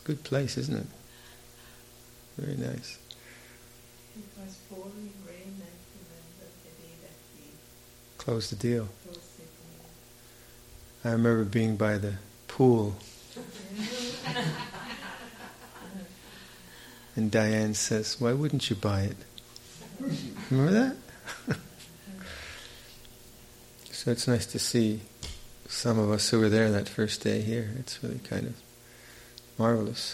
a good place, isn't it? Very nice. It was pouring rain, I remember the day that we Close the deal. closed it. I remember being by the pool, and Diane says, "Why wouldn't you buy it?" Remember that? So it's nice to see some of us who were there that first day here. It's really kind of marvelous.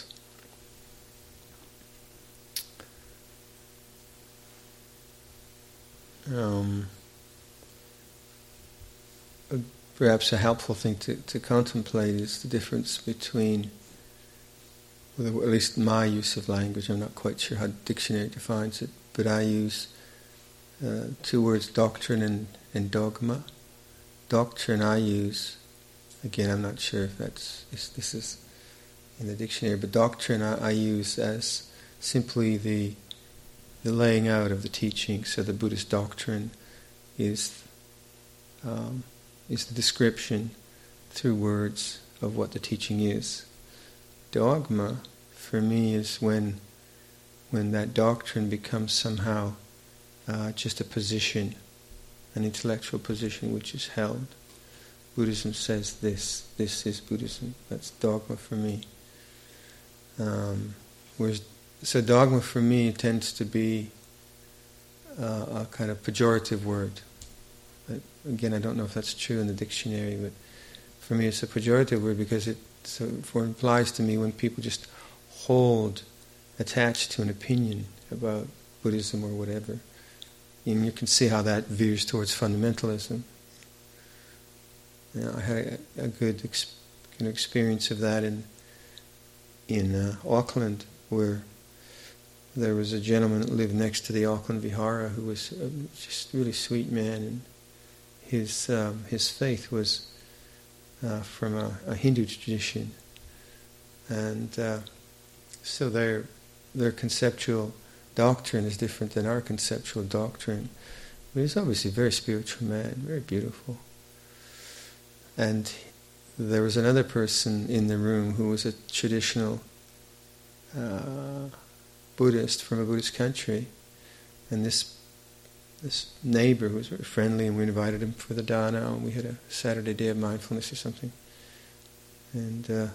Perhaps a helpful thing to contemplate is the difference between, well, at least my use of language, I'm not quite sure how the dictionary defines it, but I use two words, doctrine and dogma. Doctrine I use, again I'm not sure if this is in the dictionary, but doctrine I use as simply the laying out of the teaching. So the Buddhist doctrine is the description through words of what the teaching is. Dogma, for me, is when that doctrine becomes somehow just a position, an intellectual position which is held. Buddhism says this is Buddhism. That's dogma for me. So dogma for me tends to be a kind of pejorative word. Again, I don't know if that's true in the dictionary, but for me it's a pejorative word because it implies to me when people just hold attached to an opinion about Buddhism or whatever. And you can see how that veers towards fundamentalism. I had a good experience of that in Auckland, where there was a gentleman that lived next to the Auckland Vihara who was just a really sweet man, and his faith was from a Hindu tradition, and so their conceptual doctrine is different than our conceptual doctrine. But he's obviously a very spiritual man, very beautiful. And there was another person in the room who was a traditional Buddhist from a Buddhist country, and this neighbor was very friendly, and we invited him for the dana, and we had a Saturday day of mindfulness or something. And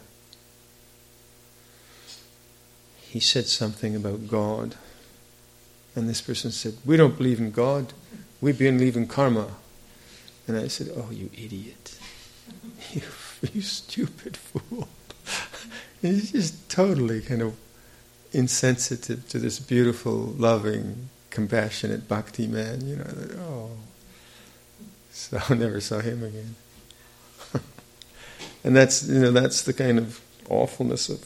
he said something about God, and this person said, "We don't believe in God, we believe in karma." And I said, "Oh, you idiot. You stupid fool." He's just totally kind of insensitive to this beautiful, loving, compassionate bhakti man, So I never saw him again. And that's the kind of awfulness of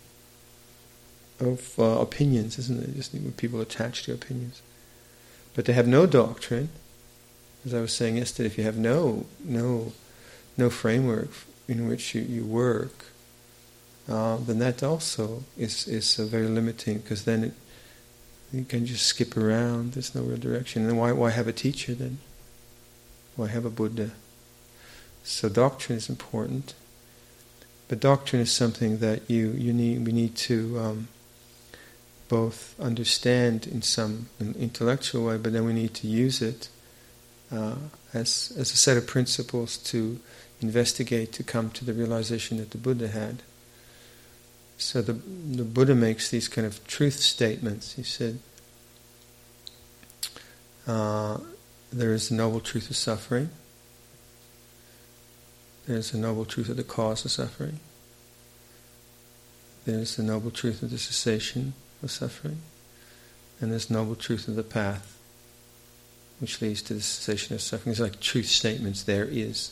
opinions, isn't it? Just when people attach to opinions. But to have no doctrine, as I was saying yesterday, if you have no framework in which you work, then that also is very limiting, because then you can just skip around. There's no real direction. And why have a teacher then? Why have a Buddha? So doctrine is important, but doctrine is something that we need to both understand in some intellectual way, but then we need to use it as a set of principles to investigate, to come to the realization that the Buddha had. So the Buddha makes these kind of truth statements. He said, there is a noble truth of suffering. There is a noble truth of the cause of suffering. There is the noble truth of the cessation of suffering. And there's noble truth of the path which leads to the cessation of suffering. It's like truth statements. There is.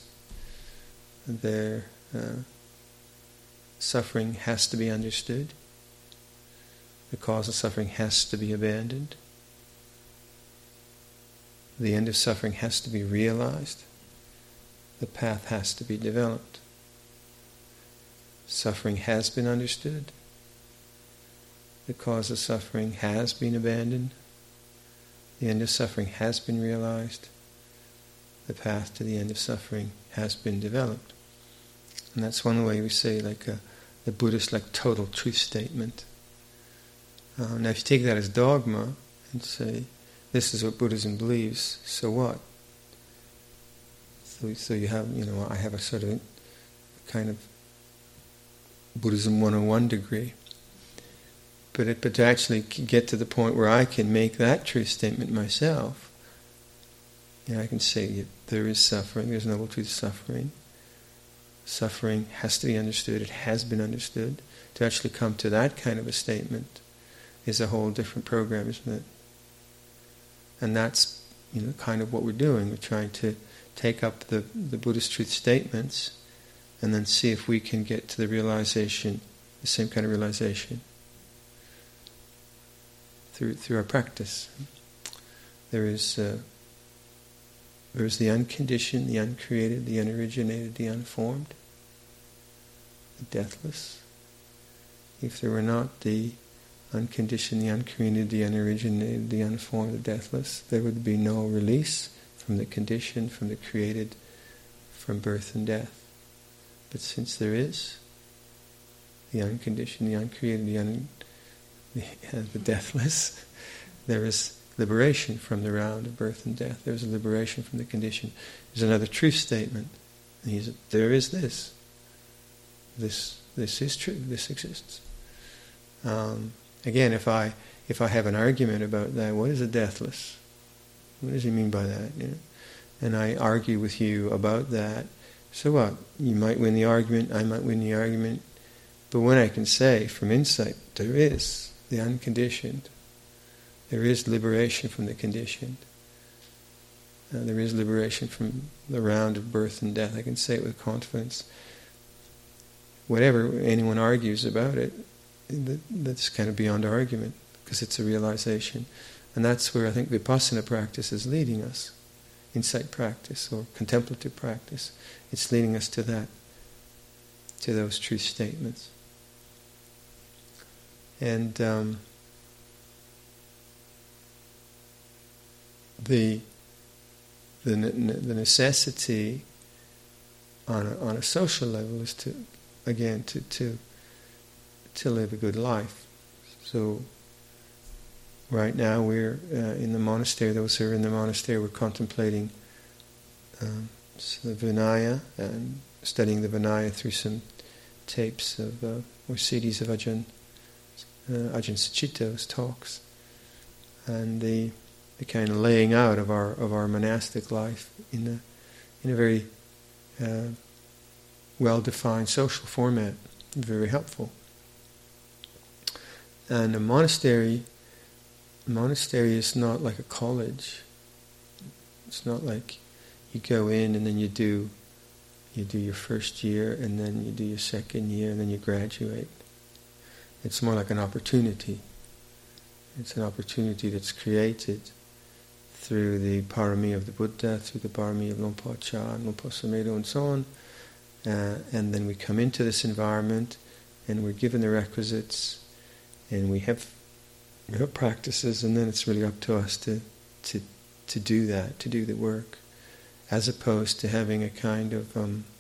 Suffering has to be understood. The cause of suffering has to be abandoned. The end of suffering has to be realized. The path has to be developed. Suffering has been understood. The cause of suffering has been abandoned. The end of suffering has been realized. The path to the end of suffering has been developed. And that's one way we say, the Buddhist total truth statement. Now if you take that as dogma and say, this is what Buddhism believes, so what? So you have, I have a sort of kind of Buddhism 101 degree. But to actually get to the point where I can make that truth statement myself, I can say there is suffering, there's noble truth of suffering. Suffering has to be understood, it has been understood. To actually come to that kind of a statement is a whole different program, isn't it? And that's kind of what we're doing. We're trying to take up the Buddhist truth statements and then see if we can get to the realization, the same kind of realization, through our practice. There's the unconditioned, the uncreated, the unoriginated, the unformed, the deathless. If there were not the unconditioned, the uncreated, the unoriginated, the unformed, the deathless, there would be no release from the conditioned, from the created, from birth and death. But since there is the unconditioned, the uncreated, the deathless, there is liberation from the round of birth and death. There's a liberation from the condition. There's another truth statement. And there is this. This is true. This exists. Again, if I have an argument about that, what is a deathless? What does he mean by that? And I argue with you about that. So what? You might win the argument. I might win the argument. But when I can say from insight, there is the unconditioned. There is liberation from the conditioned. There is liberation from the round of birth and death. I can say it with confidence. Whatever anyone argues about it, that's kind of beyond argument, because it's a realization. And that's where I think Vipassana practice is leading us. Insight practice or contemplative practice. It's leading us to that, to those truth statements. And the necessity on a social level is to live a good life. So right now we're in the monastery. Those who are in the monastery, we're contemplating the Vinaya and studying the Vinaya through some tapes of or CDs of Ajahn Sucitto's talks, and the kind of laying out of our monastic life in a very well-defined social format, very helpful. And a monastery is not like a college. It's not like you go in and then you do your first year and then you do your second year and then you graduate. It's more like an opportunity. It's an opportunity that's created through the parami of the Buddha, through the parami of Lompa Cha and Lompa Samedo and so on. And then we come into this environment and we're given the requisites and we have practices, and then it's really up to us to do that, to do the work, as opposed to having a kind of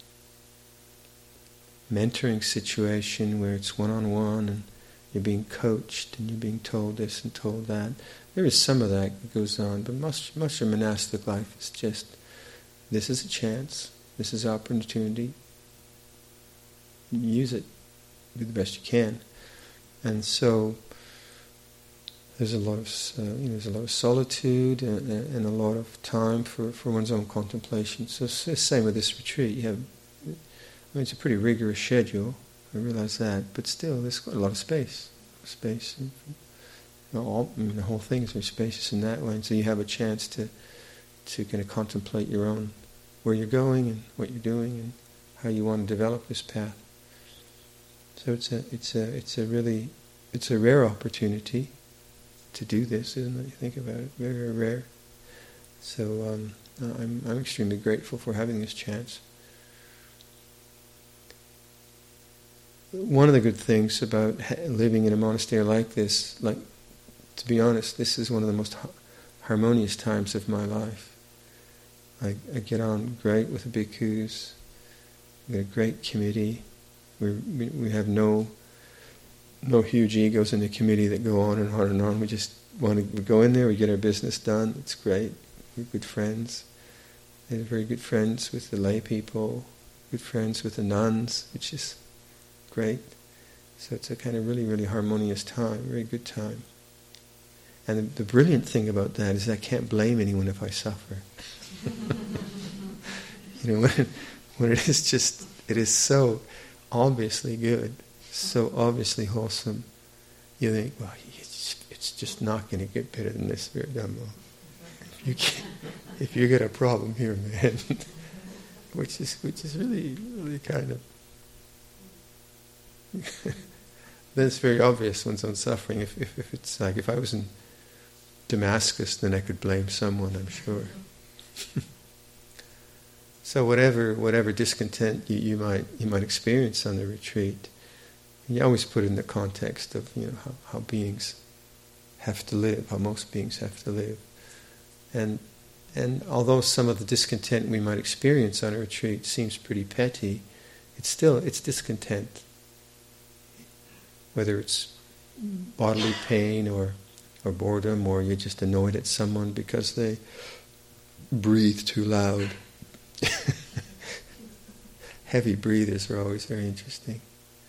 mentoring situation where it's one-on-one and you're being coached and you're being told this and told that. There is some of that goes on, but much of monastic life is just, this is a chance, this is an opportunity, use it, do the best you can. And so there's a lot of solitude and a lot of time for one's own contemplation. So it's the same with this retreat. It's a pretty rigorous schedule. I realize that, but still, there's quite a lot of space. And, the whole thing is very spacious in that way, and so you have a chance to kind of contemplate your own, where you're going and what you're doing and how you want to develop this path. So it's a rare opportunity to do this, isn't it? You think about it, very, very rare. So I'm extremely grateful for having this chance. One of the good things about living in a monastery like this, to be honest, this is one of the most harmonious times of my life. I get on great with the bhikkhus, we've got a great committee, We have no huge egos in the committee that go on and on and on. We just we go in there, we get our business done. It's great. We're good friends. They're very good friends with the lay people, good friends with the nuns, which is great. So it's a kind of really, really harmonious time, very good time. And the brilliant thing about that is I can't blame anyone if I suffer. When it is so obviously good, so obviously wholesome, you think, well, it's just not going to get better than this, Spirit Dhammo. If you get a problem here, man, which is really, really kind of then it's very obvious one's own suffering. If it's like if I was in Damascus, then I could blame someone, I'm sure. So whatever discontent you might experience on the retreat, you always put it in the context of how beings have to live, how most beings have to live, and although some of the discontent we might experience on a retreat seems pretty petty, it's discontent. Whether it's bodily pain or boredom, or you're just annoyed at someone because they breathe too loud. Heavy breathers are always very interesting.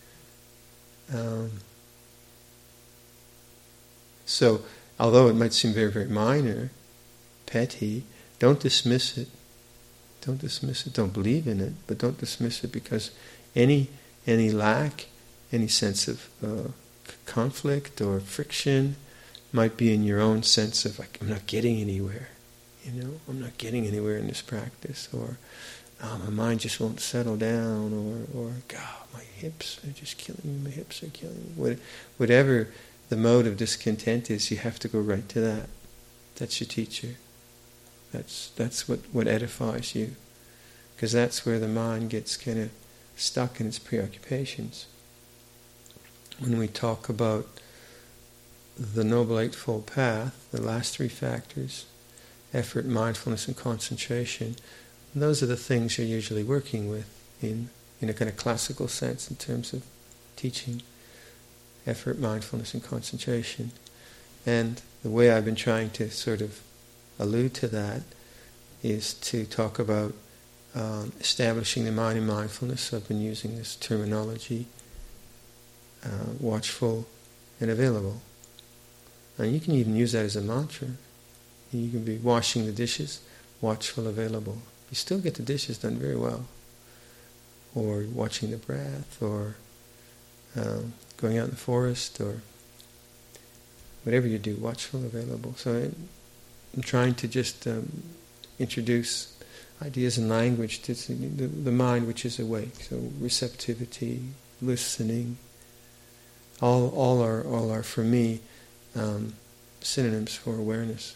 So, although it might seem very, very minor, petty, don't dismiss it. Don't dismiss it. Don't believe in it, but don't dismiss it, because any lack, any sense of conflict or friction might be in your own sense of like, I'm not getting anywhere. I'm not getting anywhere in this practice, or my mind just won't settle down, or God, my hips are just killing me. My hips are killing me. Whatever the mode of discontent is, you have to go right to that. That's your teacher. That's what edifies you, because that's where the mind gets kind of stuck in its preoccupations. When we talk about the Noble Eightfold Path, the last three factors, effort, mindfulness, and concentration, those are the things you're usually working with in a kind of classical sense in terms of teaching. Effort, mindfulness, and concentration. And the way I've been trying to sort of allude to that is to talk about establishing the mind in mindfulness. I've been using this terminology, watchful and available. And you can even use that as a mantra. You can be washing the dishes, watchful, available. You still get the dishes done very well. Or watching the breath, or going out in the forest, or whatever you do, watchful, available. So I'm trying to just introduce ideas and language to the mind which is awake. So receptivity, listening, all are for me synonyms for awareness.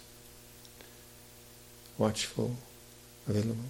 Watchful, available.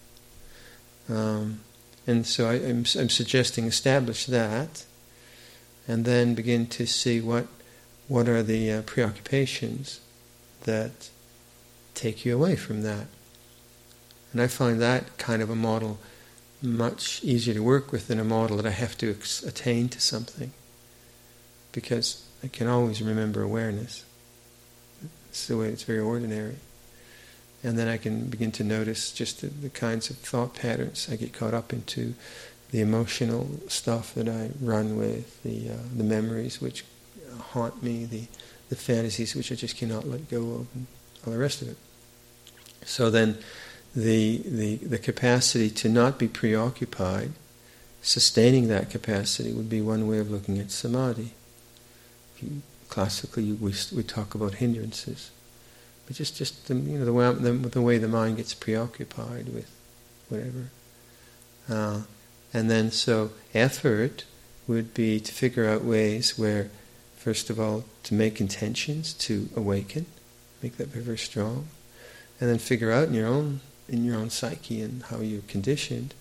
And so I'm suggesting establish that, and then begin to see what are the preoccupations that take you away from that. And I find that kind of a model much easier to work with than a model that I have to attain to something, because I can always remember awareness. It's the way it's very ordinary. And then I can begin to notice just the kinds of thought patterns I get caught up into, the emotional stuff that I run with, the memories which haunt me, the fantasies which I just cannot let go of, and all the rest of it. So then the capacity to not be preoccupied, sustaining that capacity would be one way of looking at samadhi. Classically, we talk about hindrances. But just the way the mind gets preoccupied with whatever. And then so effort would be to figure out ways where, first of all, to make intentions to awaken, make that very, very strong, and then figure out in your own psyche and how you're conditioned,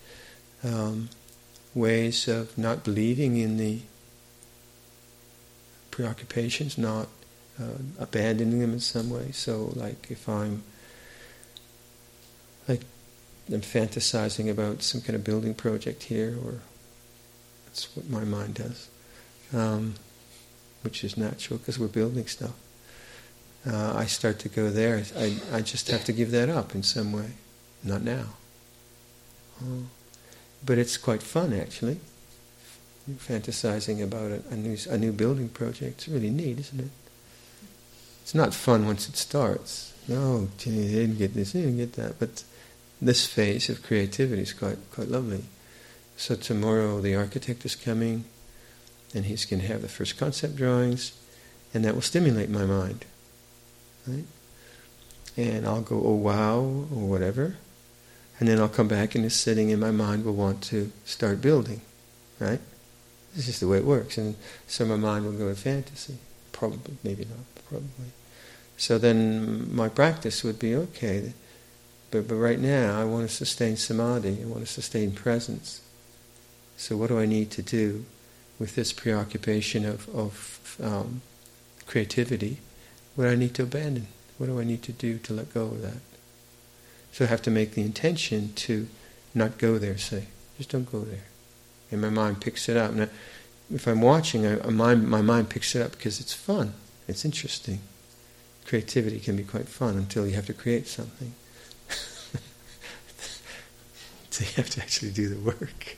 ways of not believing in the preoccupations, not abandoning them in some way. So, like if I'm fantasizing about some kind of building project here, or That's what my mind does, which is natural because we're building stuff. I start to go there. I just have to give that up in some way. Not now. But it's quite fun, actually. Fantasizing about a new building project. It's really neat, isn't it? It's not fun once it starts. No, they didn't get this, they didn't get that. But this phase of creativity is quite lovely. So tomorrow the architect is coming, and he's going to have the first concept drawings, and that will stimulate my mind. Right? And I'll go, oh wow, or whatever. And then I'll come back in this sitting and my mind will want to start building. Right? This is just the way it works. And so my mind will go to fantasy. Probably, maybe not, probably. So then my practice would be, okay, but right now I want to sustain samadhi, I want to sustain presence. So what do I need to do with this preoccupation of creativity? What do I need to abandon? What do I need to do to let go of that? So I have to make the intention to not go there, say. Just don't go there. And my mind picks it up. Now, if I'm watching, my mind picks it up because it's fun. It's interesting. Creativity can be quite fun until you have to create something. So you have to actually do the work.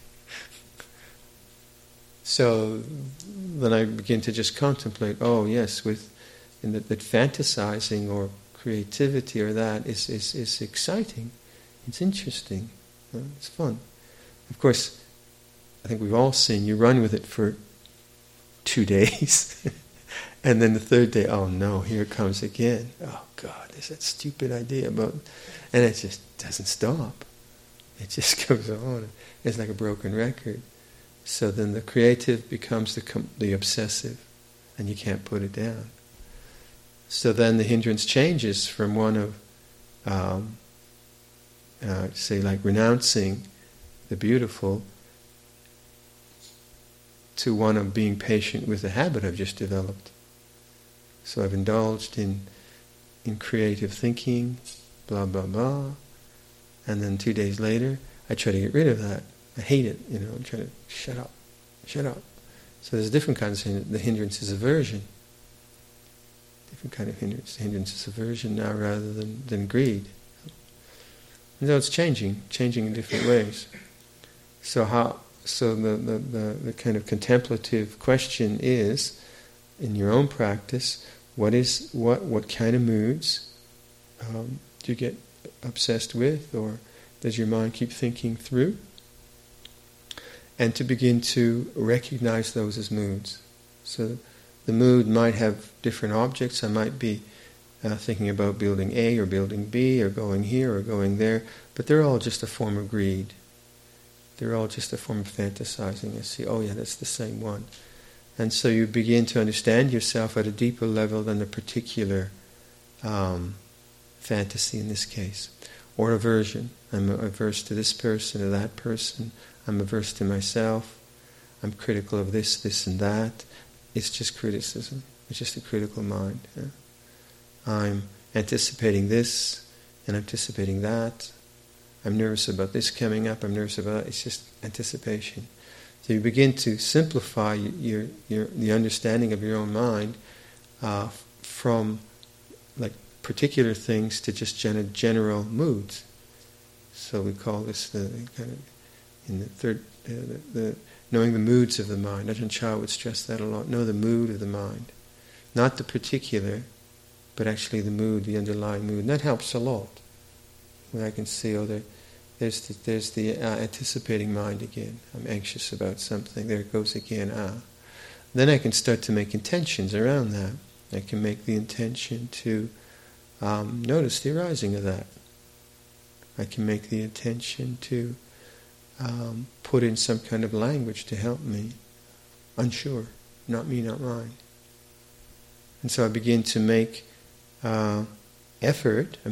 So then I begin to just contemplate, oh yes, that fantasizing or creativity or that is exciting. It's interesting. It's fun. Of course, I think we've all seen, you run with it for 2 days and then the third day, oh no, here it comes again. Oh God, there's that stupid idea about, and it just doesn't stop. It just goes on. It's like a broken record. So then the creative becomes the obsessive, and you can't put it down. So then the hindrance changes from one of, say, like renouncing the beautiful, to one of being patient with the habit I've just developed. So I've indulged in creative thinking, blah, blah, blah, and then 2 days later, I try to get rid of that. I hate it, I'm trying to shut up. So there's different kinds of hindrance. The hindrance is aversion. Different kind of hindrance. The hindrance is aversion now rather than greed. And so it's changing in different ways. So the kind of contemplative question is, in your own practice, what kind of moods do you get obsessed with, or does your mind keep thinking through? And to begin to recognize those as moods. So the mood might have different objects. I might be thinking about building A or building B or going here or going there, but they're all just a form of greed. They're all just a form of fantasizing. I see, oh yeah, that's the same one. And so you begin to understand yourself at a deeper level than a particular fantasy in this case. Or aversion. I'm averse to this person or that person. I'm averse to myself. I'm critical of this, and that. It's just criticism. It's just a critical mind. Yeah? I'm anticipating this and anticipating that. I'm nervous about this coming up. I'm nervous about that. It's just anticipation. So you begin to simplify the understanding of your own mind from like particular things to just general moods. So we call this the kind of in the third the knowing the moods of the mind. Ajahn Chah would stress that a lot. Know the mood of the mind, not the particular, but actually the mood, the underlying mood. And that helps a lot. When I can see, there's the anticipating mind again. I'm anxious about something. There it goes again. Then I can start to make intentions around that. I can make the intention to notice the arising of that. I can make the intention to put in some kind of language to help me. Unsure. Not me, not mine. And so I begin to make effort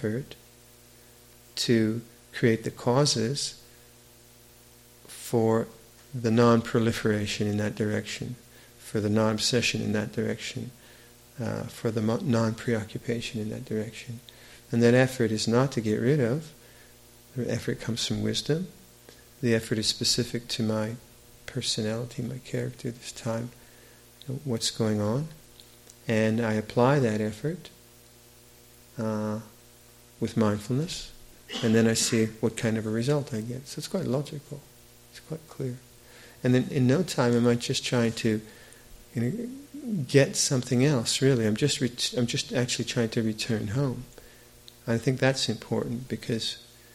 to create the causes for the non-proliferation in that direction, for the non-obsession in that direction, for the non-preoccupation in that direction. And that effort is not to get rid of. The effort comes from wisdom. The effort is specific to my personality, my character this time, what's going on, and I apply that effort with mindfulness, and then I see what kind of a result I get. So it's quite logical. It's quite clear. And then in no time am I just trying to get something else, really. I'm just actually trying to return home. I think that's important because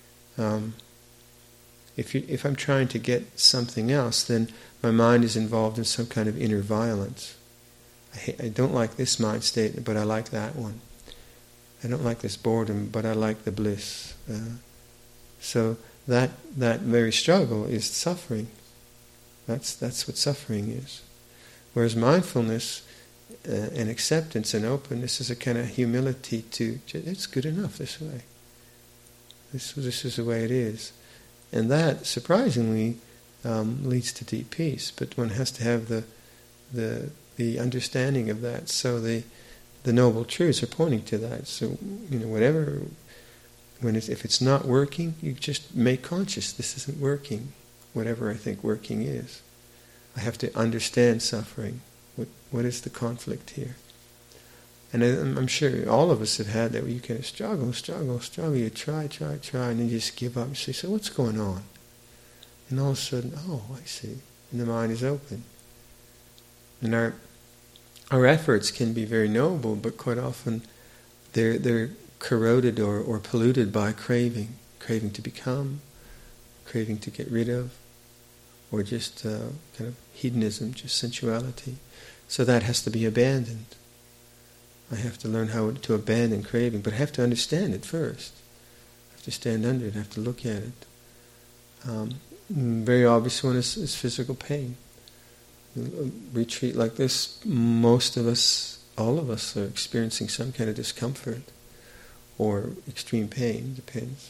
if I'm trying to get something else, then my mind is involved in some kind of inner violence. I don't like this mind state, but I like that one. I don't like this boredom, but I like the bliss. So that very struggle is suffering. That's what suffering is. Whereas mindfulness and acceptance and openness is a kind of humility to, it's good enough this way. This is the way it is. And that, surprisingly, leads to deep peace. But one has to have the understanding of that. So the Noble Truths are pointing to that. So, whatever, if it's not working, you just make conscious, this isn't working, whatever I think working is. I have to understand suffering. What is the conflict here? And I'm sure all of us have had that, where you kind of struggle, you try, and then you just give up and say, so what's going on? And all of a sudden, oh, I see. And the mind is open. And our efforts can be very noble, but quite often they're corroded or polluted by craving to become, craving to get rid of, or just kind of hedonism, just sensuality. So that has to be abandoned. I have to learn how to abandon craving, but I have to understand it first. I have to stand under it, I have to look at it. Very obvious one is physical pain. Retreat like this, most of us, all of us are experiencing some kind of discomfort or extreme pain, depends.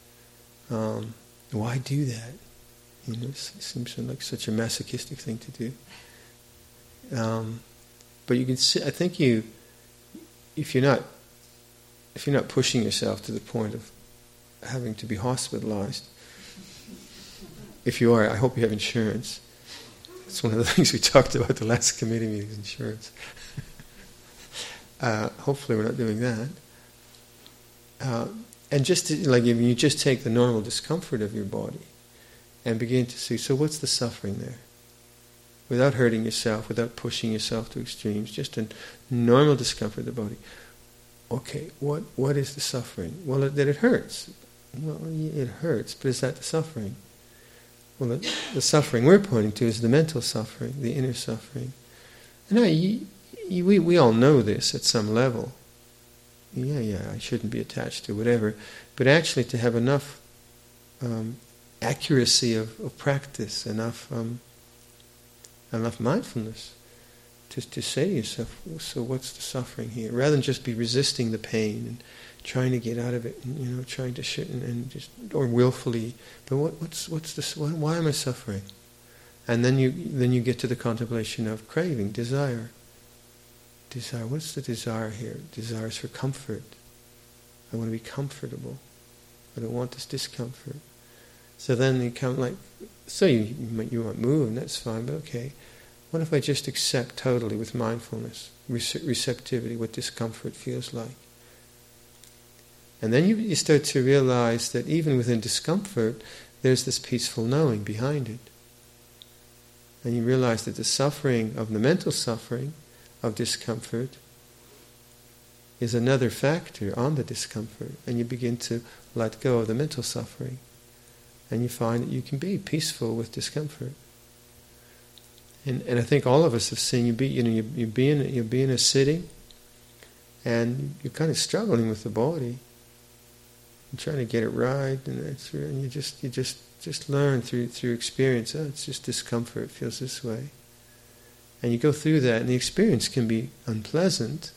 Why do that? It seems like such a masochistic thing to do. But you can see, I think if you're not pushing yourself to the point of having to be hospitalized, if you are, I hope you have insurance. It's one of the things we talked about the last committee meeting, insurance. Hopefully we're not doing that. And just if you just take the normal discomfort of your body and begin to see, so what's the suffering there? Without hurting yourself, without pushing yourself to extremes, just a normal discomfort of the body. Okay, what is the suffering? Well, that it hurts. Well, it hurts, but is that the suffering? Well, the suffering we're pointing to is the mental suffering, the inner suffering. And we all know this at some level. Yeah, I shouldn't be attached to whatever. But actually to have enough accuracy of practice, enough mindfulness to say to yourself, so what's the suffering here? Rather than just be resisting the pain and trying to get out of it, and, trying to shit and just, or willfully. But what's this? Why am I suffering? And then you get to the contemplation of craving, desire. Desire. What's the desire here? Desire is for comfort. I want to be comfortable. I don't want this discomfort. So then you come you might move, and that's fine. But okay, what if I just accept totally with mindfulness, receptivity, what discomfort feels like? And then you start to realize that even within discomfort, there's this peaceful knowing behind it. And you realize that the suffering of the mental suffering of discomfort is another factor on the discomfort. And you begin to let go of the mental suffering. And you find that you can be peaceful with discomfort. And I think all of us have seen you be in a sitting, and you're kind of struggling with the body. You're trying to get it right, and you just learn through experience. Oh, it's just discomfort. It feels this way, and you go through that, and the experience can be unpleasant.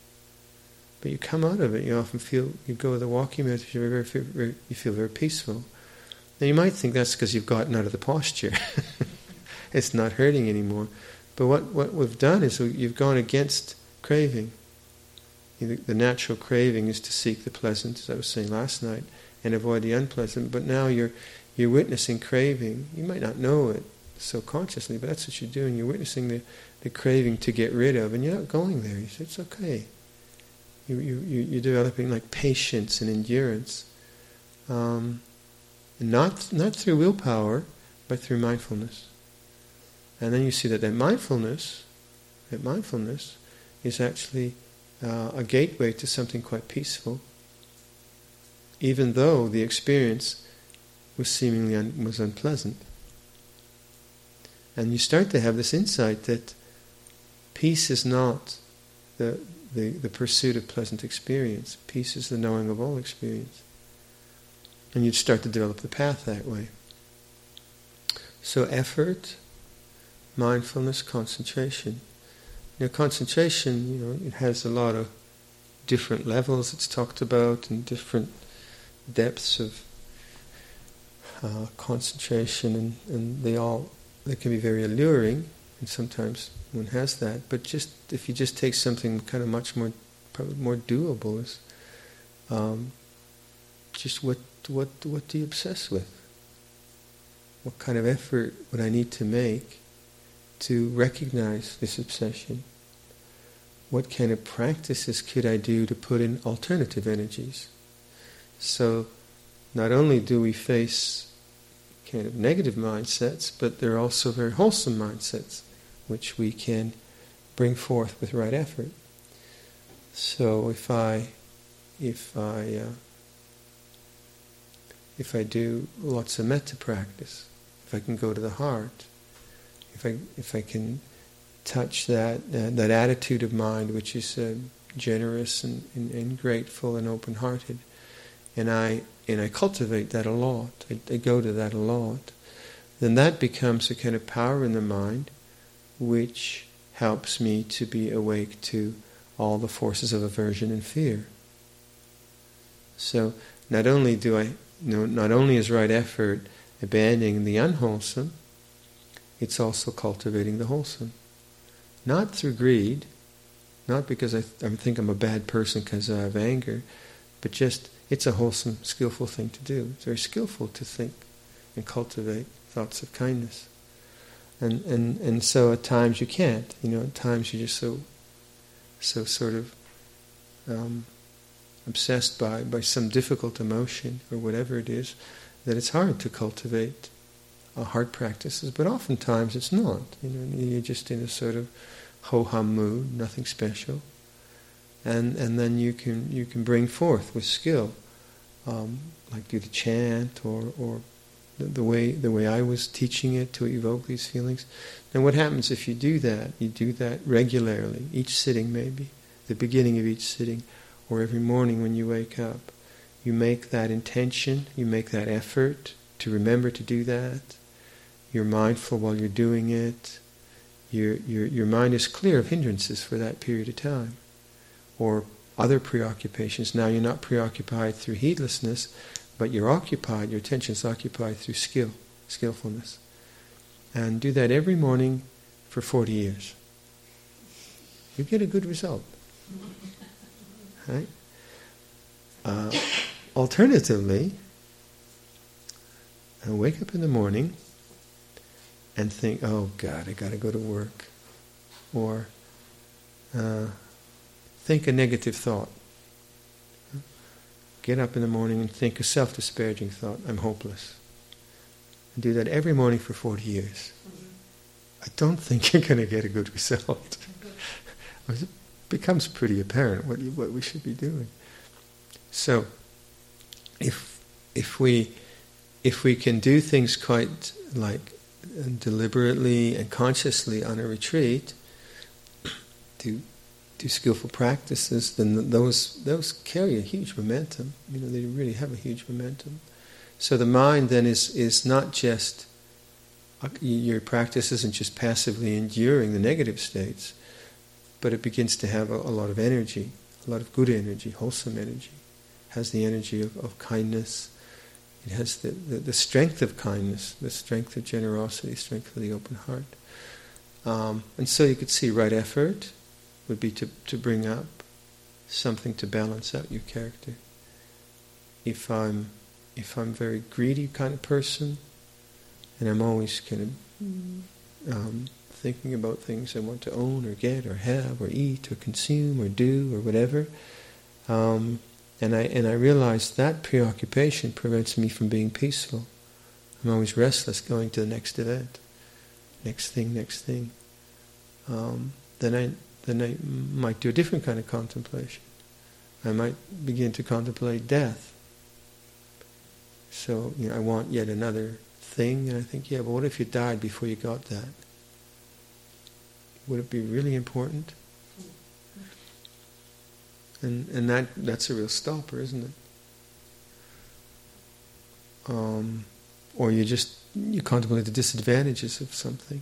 But you come out of it. You often feel, you go with a walking meditation, you feel very peaceful. Now you might think that's because you've gotten out of the posture. It's not hurting anymore. But what we've done is you've gone against craving. The natural craving is to seek the pleasant, as I was saying last night, and avoid the unpleasant. But now you're witnessing craving. You might not know it, so consciously, but that's what you're doing. You're witnessing the craving to get rid of, and you're not going there. You say, it's okay. You're developing like patience and endurance. Not through willpower, but through mindfulness. And then you see that mindfulness is actually a gateway to something quite peaceful, even though the experience was seemingly was unpleasant. And you start to have this insight that peace is not the pursuit of pleasant experience. Peace is the knowing of all experience. And you'd start to develop the path that way. So effort, mindfulness, concentration. Now concentration, it has a lot of different levels it's talked about and different depths of concentration, and they can be very alluring, and sometimes one has that. But just if you just take something kind of much more, probably more doable, is just what do you obsess with? What kind of effort would I need to make to recognize this obsession? What kind of practices could I do to put in alternative energies? So not only do we face kind of negative mindsets, but there are also very wholesome mindsets which we can bring forth with right effort. So if I do lots of metta practice, if I can go to the heart, if I can touch that attitude of mind which is generous and grateful and open-hearted, and I cultivate that a lot, I go to that a lot, then that becomes a kind of power in the mind which helps me to be awake to all the forces of aversion and fear. So not only is right effort abandoning the unwholesome, it's also cultivating the wholesome. Not through greed, not because I think I'm a bad person because I have anger, but just it's a wholesome, skillful thing to do. It's very skillful to think and cultivate thoughts of kindness. And so at times you can't. At times you're just so sort of obsessed by some difficult emotion or whatever it is, that it's hard to cultivate heart practices. But oftentimes it's not. You're just in a sort of ho-hum mood, nothing special, and then you can bring forth with skill, like do the chant or the way I was teaching it to evoke these feelings. And what happens if you do that? You do that regularly, each sitting maybe, the beginning of each sitting, or every morning when you wake up. You make that intention, you make that effort to remember to do that. You're mindful while you're doing it. Your mind is clear of hindrances for that period of time. Or other preoccupations. Now you're not preoccupied through heedlessness, but you're occupied, your attention's occupied through skillfulness. And do that every morning for 40 years. You get a good result. Right? Alternatively, wake up in the morning and think, oh God, I got to go to work. Or think a negative thought. Get up in the morning and think a self-disparaging thought, I'm hopeless. And do that every morning for 40 years. I don't think you're going to get a good result. It becomes pretty apparent what we should be doing. So, if we can do things quite like deliberately and consciously on a retreat, do skillful practices, then those carry a huge momentum. They really have a huge momentum. So the mind then is not just, your practice isn't just passively enduring the negative states, but it begins to have a lot of energy, a lot of good energy, wholesome energy. It has the energy of kindness. It has the strength of kindness, the strength of generosity, strength of the open heart. And so you could see right effort would be to bring up something to balance out your character. If I'm very greedy kind of person, and I'm always kind of thinking about things I want to own or get or have or eat or consume or do or whatever. And I realize that preoccupation prevents me from being peaceful. I'm always restless, going to the next event, next thing. Then I might do a different kind of contemplation. I might begin to contemplate death. So, I want yet another thing, and I think, but what if you died before you got that? Would it be really important? And that's a real stopper, isn't it? Or you contemplate the disadvantages of something.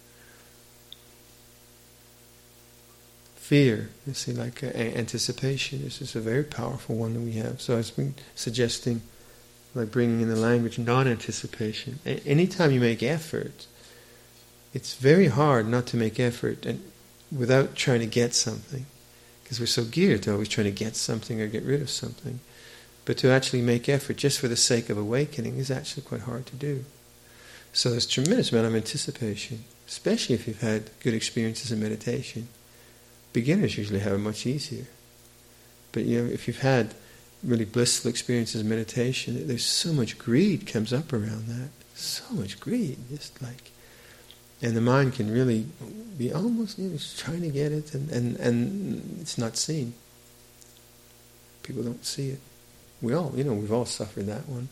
Fear, you see, like anticipation, this is a very powerful one that we have. So I've been suggesting, like bringing in the language non-anticipation. Anytime you make effort, it's very hard not to make effort and without trying to get something, because we're so geared to always trying to get something or get rid of something. But to actually make effort just for the sake of awakening is actually quite hard to do. So there's a tremendous amount of anticipation, especially if you've had good experiences in meditation. Beginners usually have it much easier. But if you've had really blissful experiences in meditation, there's so much greed comes up around that. So much greed, and the mind can really be almost trying to get it, and it's not seen. People don't see it. We all, we've all suffered that one.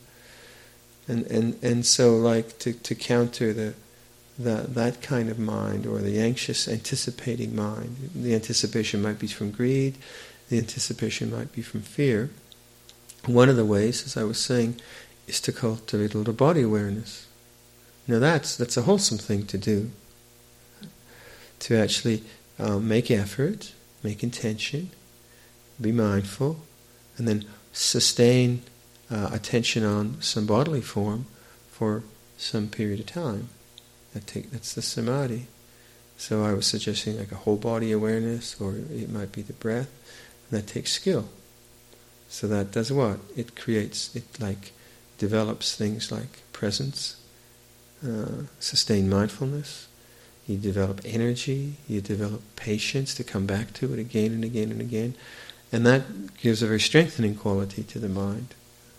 And so, like to counter that kind of mind, or the anxious, anticipating mind. The anticipation might be from greed. The anticipation might be from fear. One of the ways, as I was saying, is to cultivate a little body awareness. Now that's a wholesome thing to do. To actually make effort, make intention, be mindful, and then sustain attention on some bodily form for some period of time. That's the samadhi. So I was suggesting like a whole body awareness, or it might be the breath, and that takes skill. So that does what? It develops things like presence, sustained mindfulness. You develop energy, you develop patience to come back to it again and again and again. And that gives a very strengthening quality to the mind.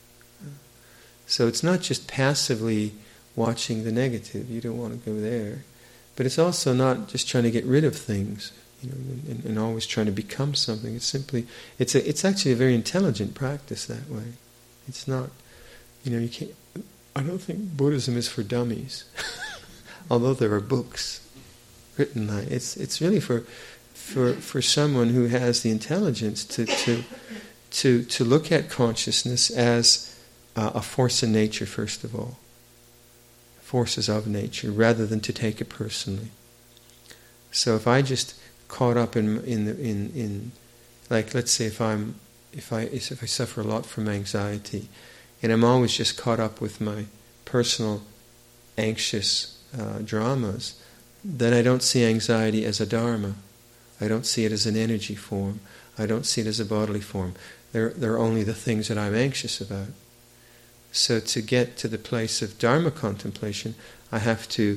So it's not just passively watching the negative, you don't want to go there. But it's also not just trying to get rid of things, and always trying to become something. It's actually a very intelligent practice that way. It's not, you can't, I don't think Buddhism is for dummies. Although there are books written like it's really for someone who has the intelligence to look at consciousness as a force in nature, first of all. Forces of nature, rather than to take it personally. So if I just caught up in like, let's say if I suffer a lot from anxiety, and I'm always just caught up with my personal anxious dramas, then I don't see anxiety as a dharma. I don't see it as an energy form. I don't see it as a bodily form. They're only the things that I'm anxious about. So to get to the place of dharma contemplation, I have to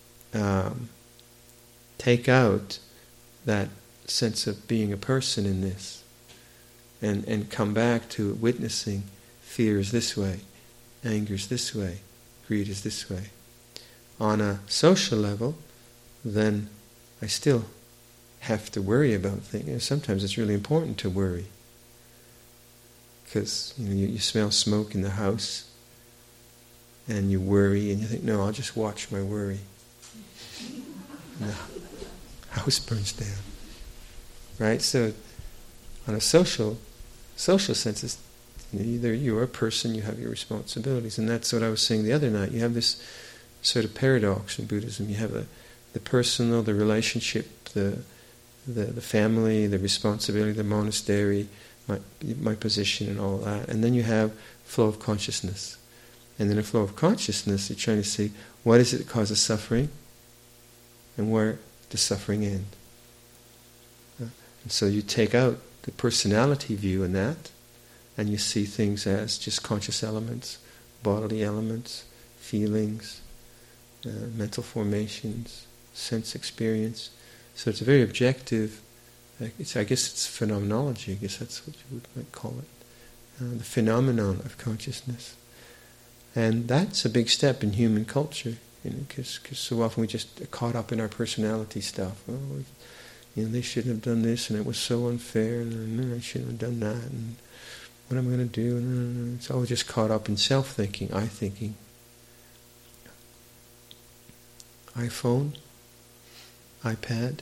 take out that sense of being a person in this, and come back to witnessing fear is this way, anger is this way, greed is this way. On a social level, then I still have to worry about things. Sometimes it's really important to worry, because you smell smoke in the house, and you worry, and you think, no, I'll just watch my worry. And the house burns down. Right? So, on a social sense, it's, either you're a person, you have your responsibilities, and that's what I was saying the other night. You have this sort of paradox in Buddhism. You have the personal, the relationship, the family, the responsibility, the monastery, my position, and all that, and then you have flow of consciousness. And in a flow of consciousness, you're trying to see what is it that causes suffering, and where does suffering end. And so you take out the personality view in that, and you see things as just conscious elements, bodily elements, feelings, mental formations, sense experience. So it's a very objective, I guess it's phenomenology, I guess that's what you might call it, the phenomenon of consciousness. And that's a big step in human culture, because so often we just are caught up in our personality stuff. Oh, they shouldn't have done this, and it was so unfair, and I shouldn't have done that, and what am I going to do? And it's always just caught up in self-thinking, I-thinking. iPhone, iPad,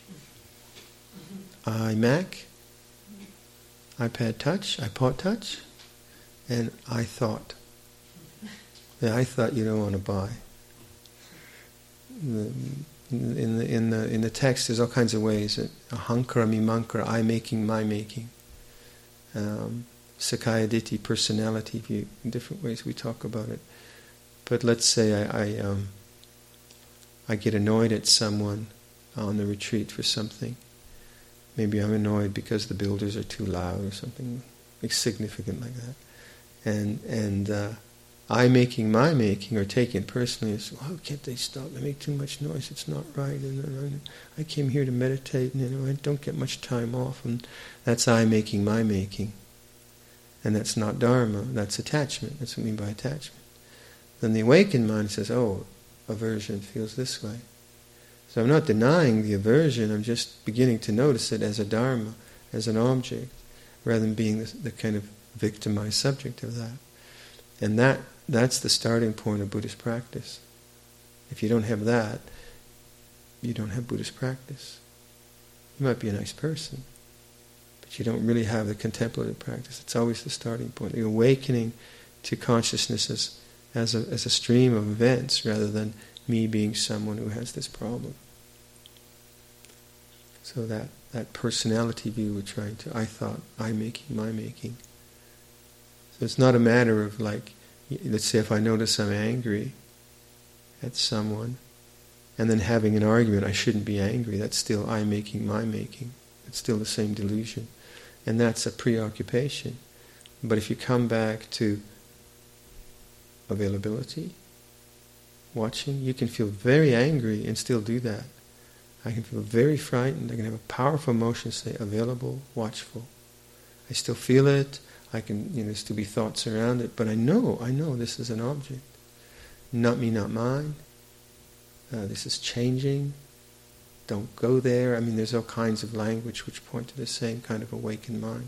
iMac, iPad Touch, iPod Touch, and iThought. The I thought you don't want to buy. In the text, there's all kinds of ways. Ahankara, mimankara, I making, my making. Sakaya Ditti, personality view. In different ways we talk about it. But let's say I get annoyed at someone on the retreat for something. Maybe I'm annoyed because the builders are too loud or something significant like that. And I making, my making, or taking it personally is, why can't they stop? They make too much noise, it's not right. And I came here to meditate, and I don't get much time off. And that's I making, my making. And that's not Dharma, that's attachment. That's what I mean by attachment. Then the awakened mind says, oh, aversion feels this way. So I'm not denying the aversion, I'm just beginning to notice it as a Dharma, as an object, rather than being the kind of victimized subject of that. And that's the starting point of Buddhist practice. If you don't have that, you don't have Buddhist practice. You might be a nice person, but you don't really have the contemplative practice. It's always the starting point. The awakening to consciousness as a stream of events, rather than me being someone who has this problem. So that personality view we're trying to, I thought, I making, my making. So it's not a matter of like, let's say if I notice I'm angry at someone, and then having an argument, I shouldn't be angry, that's still I making, my making. It's still the same delusion. And that's a preoccupation. But if you come back to availability, watching, you can feel very angry and still do that. I can feel very frightened, I can have a powerful emotion, say available, watchful. I still feel it, I can, still be thoughts around it, but I know this is an object. Not me, not mine. This is changing. Don't go there. I mean, there's all kinds of language which point to the same kind of awakened mind.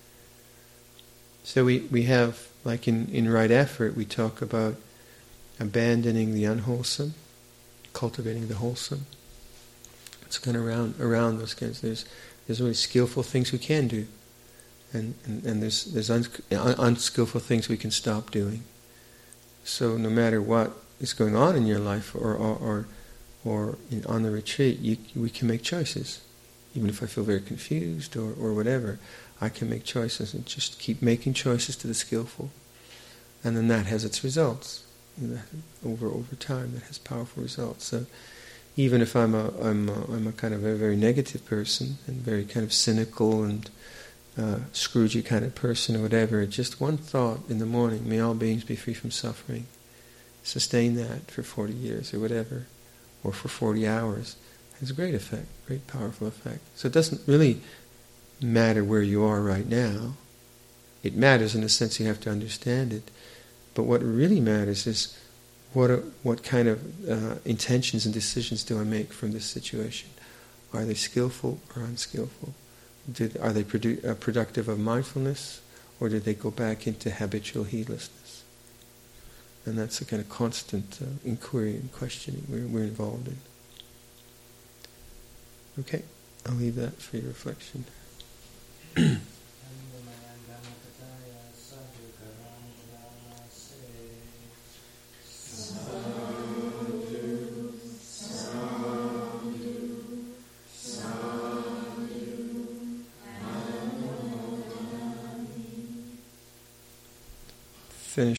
So we have, like in Right Effort, we talk about abandoning the unwholesome, cultivating the wholesome. It's kind of around those kinds. There's really skillful things we can do. And there's unskillful things we can stop doing. So no matter what is going on in your life or on the retreat, we can make choices. Even if I feel very confused or whatever, I can make choices and just keep making choices to the skillful. And then that has its results. Over time, that has powerful results. So even if I'm a kind of a very negative person and very kind of cynical and Scroogey kind of person or whatever, just one thought in the morning, may all beings be free from suffering. Sustain that for 40 years or whatever, or for 40 hours. Has a great effect, great powerful effect. So it doesn't really matter where you are right now. It matters in the sense you have to understand it. But what really matters is what kind of intentions and decisions do I make from this situation? Are they skillful or unskillful? Are they productive of mindfulness, or did they go back into habitual heedlessness? And that's the kind of constant inquiry and questioning we're involved in. Okay, I'll leave that for your reflection.